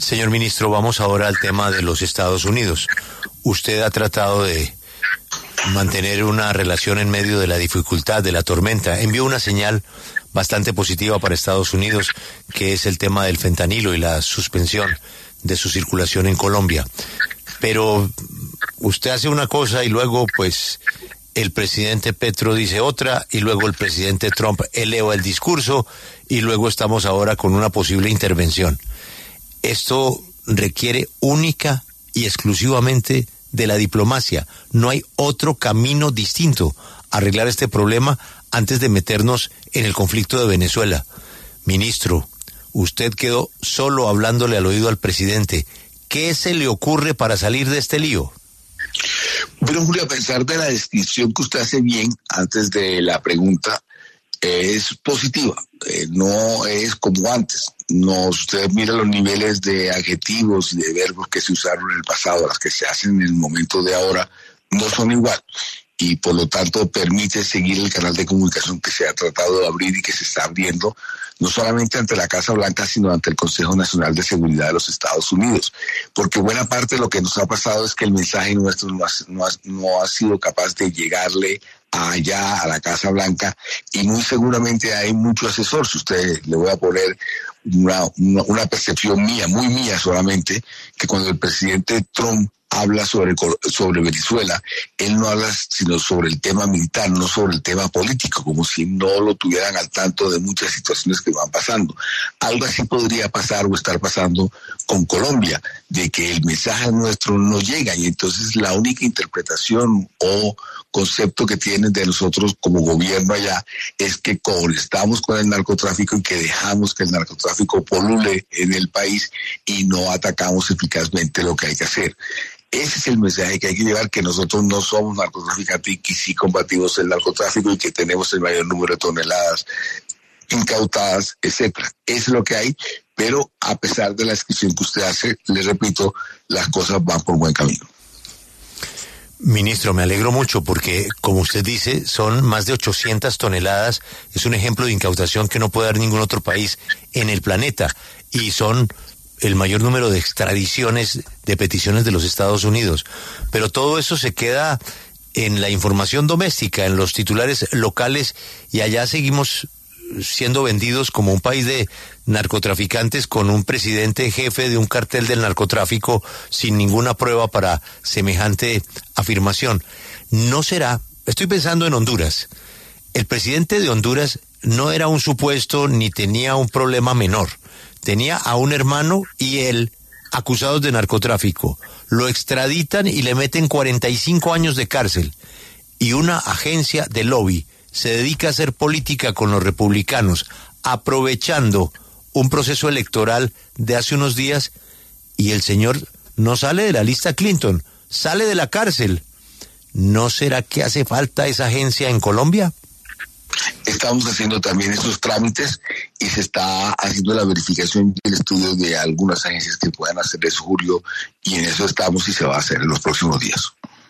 Señor ministro, vamos ahora al tema de los Estados Unidos. Usted ha tratado de mantener una relación en medio de la dificultad, de la tormenta. Envió una señal bastante positiva para Estados Unidos, que es el tema del fentanilo y la suspensión de su circulación en Colombia. Pero usted hace una cosa y luego, pues, el presidente Petro dice otra, y luego el presidente Trump eleva el discurso, y luego estamos ahora con una posible intervención. Esto requiere única y exclusivamente de la diplomacia. No hay otro camino distinto a arreglar este problema antes de meternos en el conflicto de Venezuela. Ministro, usted quedó solo hablándole al oído al presidente. ¿Qué se le ocurre para salir de este lío? Bueno, Julio, a pesar de la descripción que usted hace bien antes de la pregunta, es positiva, no es como antes. No, usted mira los niveles de adjetivos y de verbos que se usaron en el pasado, las que se hacen en el momento de ahora, no son igual. Y por lo tanto permite seguir el canal de comunicación que se ha tratado de abrir y que se está abriendo, no solamente ante la Casa Blanca, sino ante el Consejo Nacional de Seguridad de los Estados Unidos. Porque buena parte de lo que nos ha pasado es que el mensaje nuestro no ha sido capaz de llegarle allá a la Casa Blanca, y muy seguramente hay mucho asesor. Si usted le voy a poner una percepción mía, muy mía solamente, que cuando el presidente Trump habla sobre Venezuela, él no habla sino sobre el tema militar, no sobre el tema político, como si no lo tuvieran al tanto de muchas situaciones que van pasando. Algo así podría pasar o estar pasando con Colombia, de que el mensaje nuestro no llega, y entonces la única interpretación o concepto que tienen de nosotros como gobierno allá es que estamos con el narcotráfico y que dejamos que el narcotráfico polule en el país y no atacamos eficazmente lo que hay que hacer. Ese es el mensaje que hay que llevar, que nosotros no somos narcotraficantes y que sí combatimos el narcotráfico y que tenemos el mayor número de toneladas incautadas, etcétera. Eso es lo que hay, pero a pesar de la descripción que usted hace, le repito, las cosas van por buen camino. Ministro, me alegro mucho porque, como usted dice, son más de 800 toneladas. Es un ejemplo de incautación que no puede dar ningún otro país en el planeta. Y son el mayor número de extradiciones, de peticiones de los Estados Unidos. Pero todo eso se queda en la información doméstica, en los titulares locales, y allá seguimos siendo vendidos como un país de narcotraficantes con un presidente jefe de un cartel del narcotráfico sin ninguna prueba para semejante afirmación. No será, estoy pensando en Honduras. El presidente de Honduras no era un supuesto ni tenía un problema menor. Tenía a un hermano y él acusados de narcotráfico. Lo extraditan y le meten 45 años de cárcel. Y una agencia de lobby se dedica a hacer política con los republicanos, aprovechando un proceso electoral de hace unos días, y el señor no sale de la lista Clinton, sale de la cárcel. ¿No será que hace falta esa agencia en Colombia? Estamos haciendo también esos trámites y se está haciendo la verificación y el estudio de algunas agencias que puedan hacer eso, Julio, y en eso estamos y se va a hacer en los próximos días.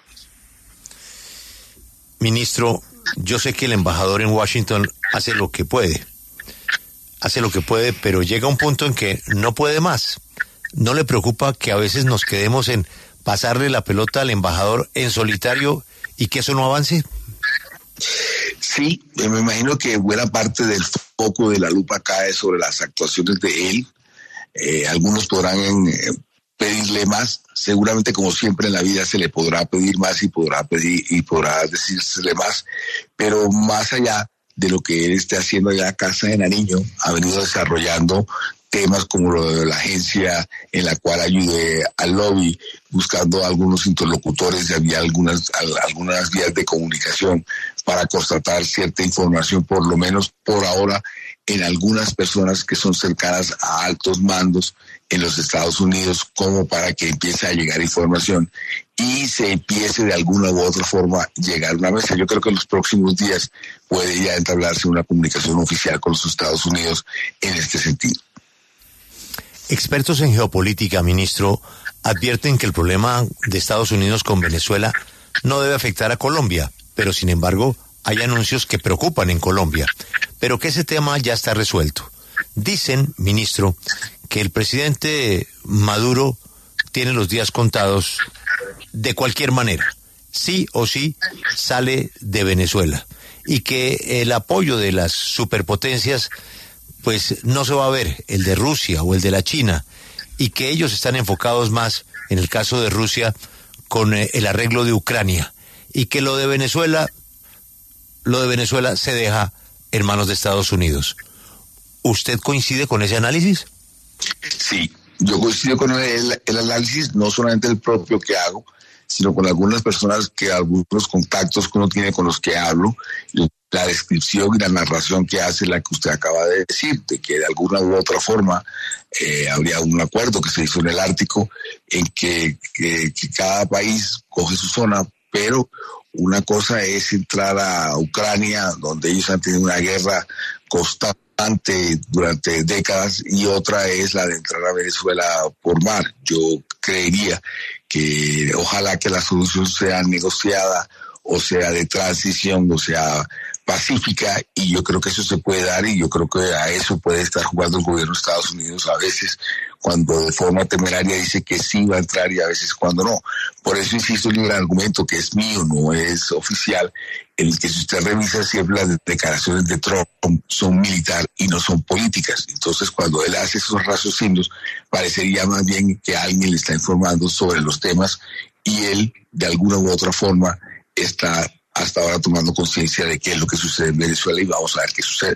Ministro, yo sé que el embajador en Washington hace lo que puede, pero llega un punto en que no puede más. ¿No le preocupa que a veces nos quedemos en pasarle la pelota al embajador en solitario y que eso no avance? Sí, me imagino que buena parte del foco de la lupa cae sobre las actuaciones de él. Algunos podrán pedirle más. Seguramente, como siempre en la vida, se le podrá pedir más y podrá decírsele más, pero más allá de lo que él esté haciendo allá, Casa de Nariño ha venido desarrollando temas como lo de la agencia en la cual ayude al lobby, buscando algunos interlocutores, y había algunas vías de comunicación para constatar cierta información, por lo menos por ahora, en algunas personas que son cercanas a altos mandos en los Estados Unidos, como para que empiece a llegar información y se empiece de alguna u otra forma llegar a una mesa. Yo creo que en los próximos días puede ya entablarse una comunicación oficial con los Estados Unidos en este sentido. Expertos en geopolítica, ministro, advierten que el problema de Estados Unidos con Venezuela no debe afectar a Colombia, pero sin embargo hay anuncios que preocupan en Colombia, pero que ese tema ya está resuelto. Dicen, ministro, que el presidente Maduro tiene los días contados de cualquier manera. Sí o sí sale de Venezuela. Y que el apoyo de las superpotencias pues no se va a ver, el de Rusia o el de la China, y que ellos están enfocados más, en el caso de Rusia, con el arreglo de Ucrania, y que lo de Venezuela se deja en manos de Estados Unidos. ¿Usted coincide con ese análisis? Sí, yo coincido con el análisis, no solamente el propio que hago, sino con algunas personas algunos contactos que uno tiene con los que hablo, la descripción y la narración que hace la que usted acaba de decir, de que de alguna u otra forma habría un acuerdo que se hizo en el Ártico en que cada país coge su zona, pero una cosa es entrar a Ucrania, donde ellos han tenido una guerra constante durante décadas, y otra es la de entrar a Venezuela por mar. Yo creería que ojalá que la solución sea negociada, o sea de transición, o sea pacífica, y yo creo que eso se puede dar, y yo creo que a eso puede estar jugando el gobierno de Estados Unidos a veces, cuando de forma temeraria dice que sí va a entrar y a veces cuando no. Por eso insisto en el argumento que es mío, no es oficial, en el que si usted revisa siempre las declaraciones de Trump son militares y no son políticas. Entonces cuando él hace esos raciocinios, parecería más bien que alguien le está informando sobre los temas, y él de alguna u otra forma está hasta ahora tomando conciencia de qué es lo que sucede en Venezuela, y vamos a ver qué sucede.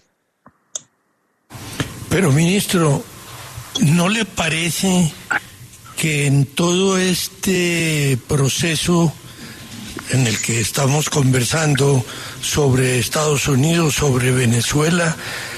Pero, ministro, ¿no le parece que en todo este proceso en el que estamos conversando sobre Estados Unidos, sobre Venezuela,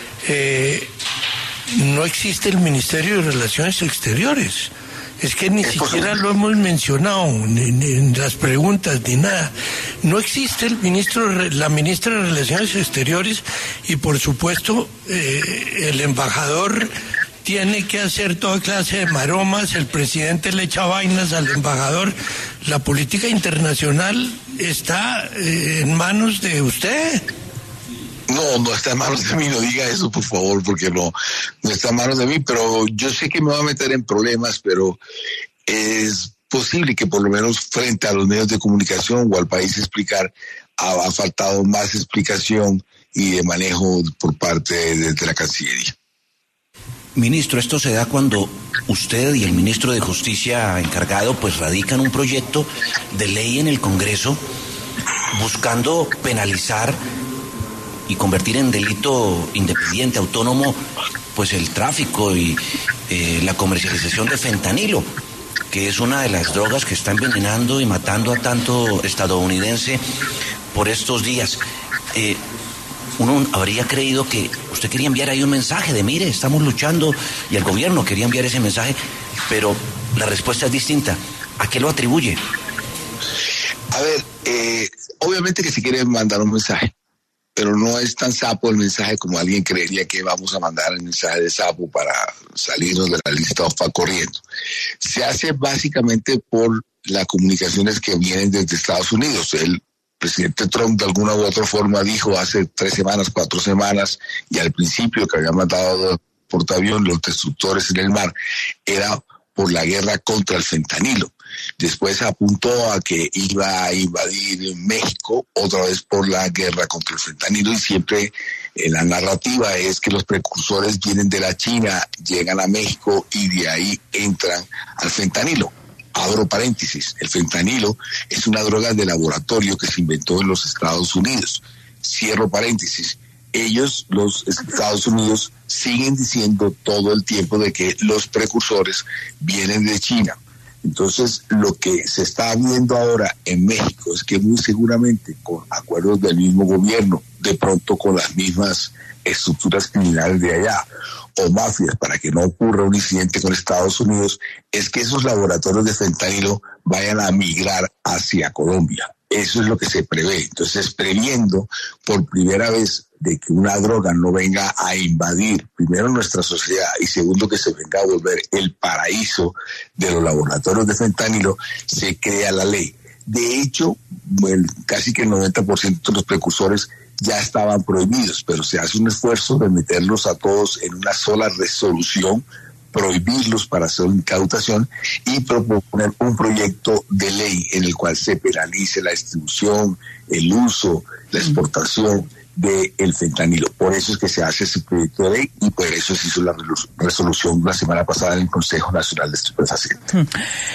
no existe el Ministerio de Relaciones Exteriores? Es que ni siquiera lo hemos mencionado ni en las preguntas ni nada. No existe la ministra de Relaciones Exteriores, y por supuesto el embajador tiene que hacer toda clase de maromas, el presidente le echa vainas al embajador. La política internacional está en manos de usted. No está en manos de mí, no diga eso, por favor, porque no está en manos de mí, pero yo sé que me va a meter en problemas, pero es posible que por lo menos frente a los medios de comunicación o al país explicar, ha faltado más explicación y de manejo por parte de la Cancillería. Ministro, esto se da cuando usted y el ministro de Justicia encargado pues radican un proyecto de ley en el Congreso buscando penalizar y convertir en delito independiente, autónomo, pues el tráfico y la comercialización de fentanilo, que es una de las drogas que está envenenando y matando a tanto estadounidense por estos días. Uno habría creído que usted quería enviar ahí un mensaje de mire, estamos luchando, y el gobierno quería enviar ese mensaje, pero la respuesta es distinta. ¿A qué lo atribuye? A ver, obviamente que se quiere mandar un mensaje, pero no es tan sapo el mensaje como alguien creería que vamos a mandar el mensaje de sapo para salirnos de la lista OFA corriendo. Se hace básicamente por las comunicaciones que vienen desde Estados Unidos. El presidente Trump de alguna u otra forma dijo hace 3 semanas, 4 semanas, y al principio que había mandado portaaviones, los destructores en el mar, era por la guerra contra el fentanilo. Después apuntó a que iba a invadir México, otra vez por la guerra contra el fentanilo, y siempre la narrativa es que los precursores vienen de la China, llegan a México y de ahí entran al fentanilo. Abro paréntesis, el fentanilo es una droga de laboratorio que se inventó en los Estados Unidos. Cierro paréntesis. Ellos, los Estados Unidos, siguen diciendo todo el tiempo de que los precursores vienen de China. Entonces, lo que se está viendo ahora en México es que muy seguramente con acuerdos del mismo gobierno, de pronto con las mismas estructuras criminales de allá o mafias, para que no ocurra un incidente con Estados Unidos, es que esos laboratorios de fentanilo vayan a migrar hacia Colombia. Eso es lo que se prevé. Entonces, previendo por primera vez de que una droga no venga a invadir primero nuestra sociedad y segundo que se venga a volver el paraíso de los laboratorios de fentanilo, se crea la ley. De hecho, casi que el 90% de los precursores ya estaban prohibidos, pero se hace un esfuerzo de meterlos a todos en una sola resolución prohibirlos para su incautación y proponer un proyecto de ley en el cual se penalice la distribución, el uso, la exportación del fentanilo. Por eso es que se hace ese proyecto de ley y por eso se hizo la resolución la semana pasada en el Consejo Nacional de Estupefacientes.